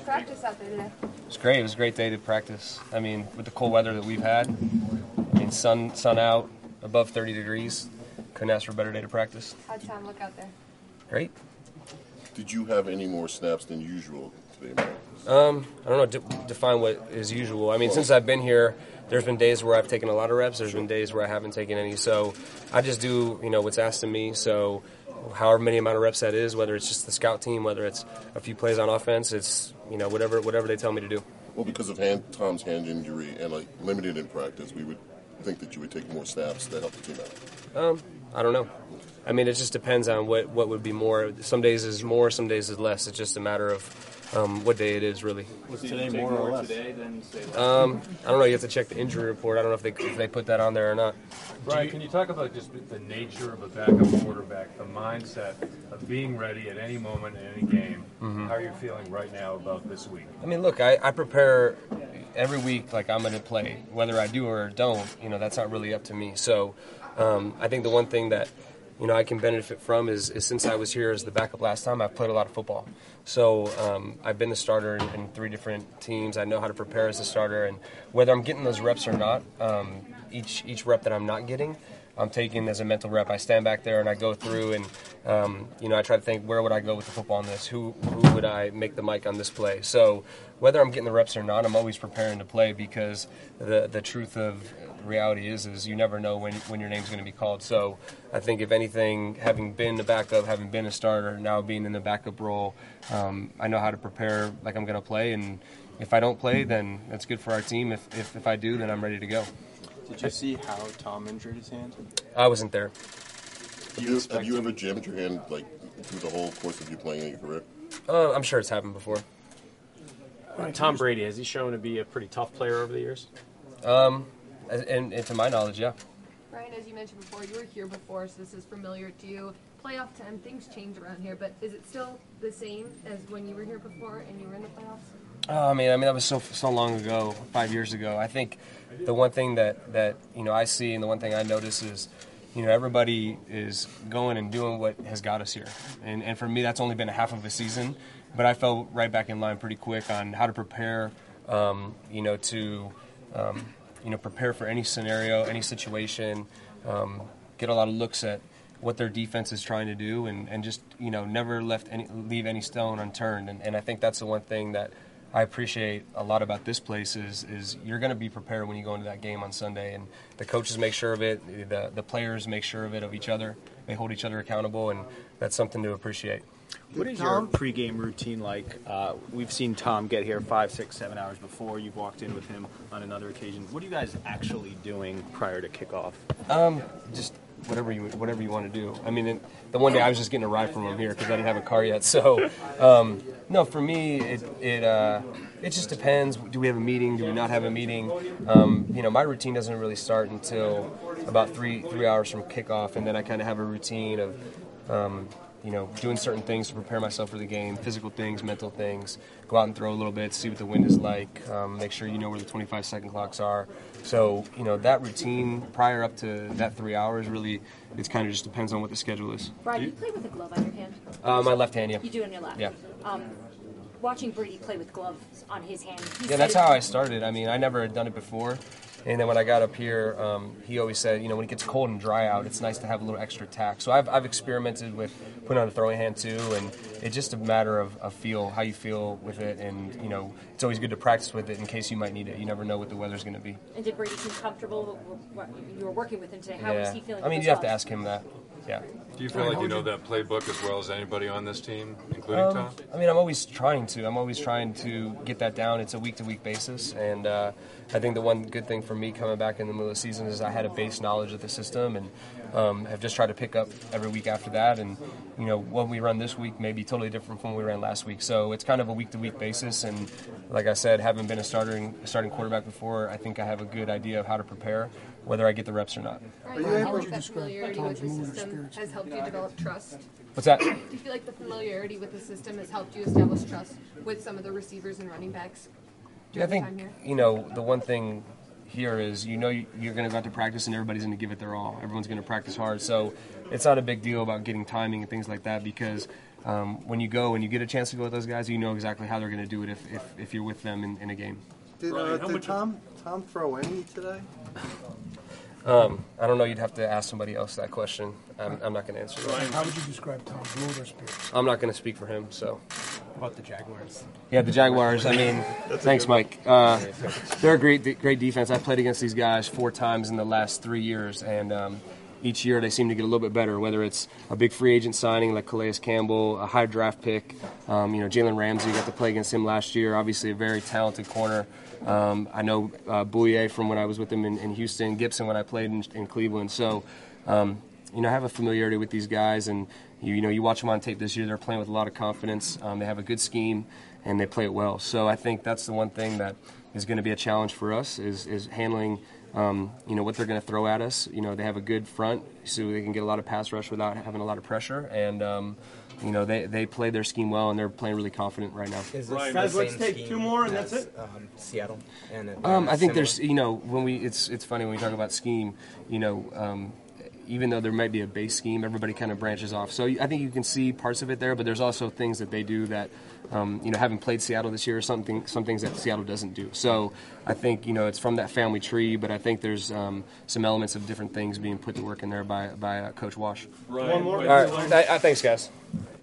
practice out there today? It was great. It was a great day to practice. I mean, with the cold weather that we've had, I mean, sun out, above 30 degrees. Couldn't ask for a better day to practice. How'd Tom look out there? Great. Did you have any more snaps than usual today, Mike? I don't know, define what is usual. I mean, since I've been here, there's been days where I've taken a lot of reps. There's been days where I haven't taken any. So I just do, what's asked of me. So however many amount of reps that is, whether it's just the scout team, whether it's a few plays on offense, it's, whatever they tell me to do. Well, because of Tom's hand injury and limited in practice, we would think that you would take more snaps to help the team out. I don't know. I mean, it just depends on what would be more. Some days is more, some days is less. It's just a matter of what day it is, really. Was today more or less? I don't know. You have to check the injury report. I don't know if they put that on there or not. Brian, can you talk about just the nature of a backup quarterback, the mindset of being ready at any moment in any game? Mm-hmm. How are you feeling right now about this week? I mean, look, I prepare every week like I'm going to play. Whether I do or don't, that's not really up to me. So I think the one thing that I can benefit from is since I was here as the backup last time, I've played a lot of football. So I've been the starter in 3 different teams. I know how to prepare as a starter, and whether I'm getting those reps or not, each rep that I'm not getting, I'm taking as a mental rep. I stand back there and I go through and, I try to think, where would I go with the football on this? Who would I make the mic on this play? So whether I'm getting the reps or not, I'm always preparing to play because the truth of reality is you never know when your name's going to be called. So I think if anything, having been a backup, having been a starter, now being in the backup role, I know how to prepare like I'm going to play. And if I don't play, then that's good for our team. If I do, then I'm ready to go. Did you see how Tom injured his hand? I wasn't there. Have you ever jammed your hand through the whole course of you playing in your career? I'm sure it's happened before. Tom Brady, has he shown to be a pretty tough player over the years? And to my knowledge, yeah. Ryan, as you mentioned before, you were here before, so this is familiar to you. Playoff time, things change around here, but is it still the same as when you were here before and you were in the playoffs? I mean that was so long ago, 5 years ago. I think the one thing that I see and the one thing I notice is everybody is going and doing what has got us here, and for me that's only been a half of a season, but I fell right back in line pretty quick on how to prepare, prepare for any scenario, any situation, get a lot of looks at what their defense is trying to do, and just never leave any stone unturned, and I think that's the one thing that I appreciate a lot about this place is you're going to be prepared when you go into that game on Sunday, and the coaches make sure of it, the players make sure of it of each other, they hold each other accountable, and that's something to appreciate. What is your pregame routine like? We've seen Tom get here 5, 6, 7 hours before. You've walked in with him on another occasion. What are you guys actually doing prior to kickoff? Just whatever you want to do. I mean, the one day I was just getting a ride from him here because I didn't have a car yet. So, no, for me, it just depends. Do we have a meeting? Do we not have a meeting? My routine doesn't really start until about 3 hours from kickoff, and then I kind of have a routine of doing certain things to prepare myself for the game, physical things, mental things, go out and throw a little bit, see what the wind is like, make sure you know where the 25-second clocks are. So, that routine prior up to that 3 hours, really, it kind of just depends on what the schedule is. Brian, you play with a glove on your hand? My left hand, yeah. You do on your left? Yeah. Watching Brady play with gloves on his hand. Yeah, that's how I started. I mean, I never had done it before. And then when I got up here, he always said, when it gets cold and dry out, it's nice to have a little extra tack. So I've experimented with putting on a throwing hand too, and it's just a matter of how you feel with it. And, it's always good to practice with it in case you might need it. You never know what the weather's going to be. And did Brady seem comfortable? You were working with him today. How was he feeling? I mean, you have to ask him that. Yeah. Do you feel like you know that playbook as well as anybody on this team, including Tom? I mean, I'm always trying to get that down. It's a week-to-week basis, and I think the one good thing for me coming back in the middle of the season is I had a base knowledge of the system, and have just tried to pick up every week after that. And what we run this week may be totally different from what we ran last week. So it's kind of a week-to-week basis, and like I said, having been a starting quarterback before, I think I have a good idea of how to prepare, whether I get the reps or not. Right. Do you think that familiarity with the system has helped you develop trust? What's that? Do you feel like the familiarity with the system has helped you establish trust with some of the receivers and running backs? Yeah, I think, the one thing here is, you're going to go out to practice and everybody's going to give it their all. Everyone's going to practice hard. So it's not a big deal about getting timing and things like that because when you go and you get a chance to go with those guys, you know exactly how they're going to do it if you're with them in a game. Did Tom throw any today? I don't know. You'd have to ask somebody else that question. I'm not going to answer that. How would you describe Tom's mood or spirit? I'm not going to speak for him. So. About the Jaguars. Yeah, the Jaguars. I mean, thanks, Mike. They're a great defense. I played against these guys 4 times in the last 3 years, and each year they seem to get a little bit better. Whether it's a big free agent signing like Calais Campbell, a high draft pick, Jalen Ramsey, got to play against him last year. Obviously, a very talented corner. I know Bouye from when I was with him in Houston, Gibson when I played in Cleveland. So, I have a familiarity with these guys, and you watch them on tape this year. They're playing with a lot of confidence. They have a good scheme, and they play it well. So I think that's the one thing that is going to be a challenge for us is handling, what they're going to throw at us. They have a good front, so they can get a lot of pass rush without having a lot of pressure, and they play their scheme well, and they're playing really confident right now. Is this Guys, let's take 2 more, and that's it. Seattle. And I think there's, it's funny when we talk about scheme, even though there might be a base scheme, everybody kind of branches off. So I think you can see parts of it there, but there's also things that they do that, having played Seattle this year, some things that Seattle doesn't do. So I think, it's from that family tree, but I think there's some elements of different things being put to work in there by Coach Wash. One more. All right. Thanks, guys.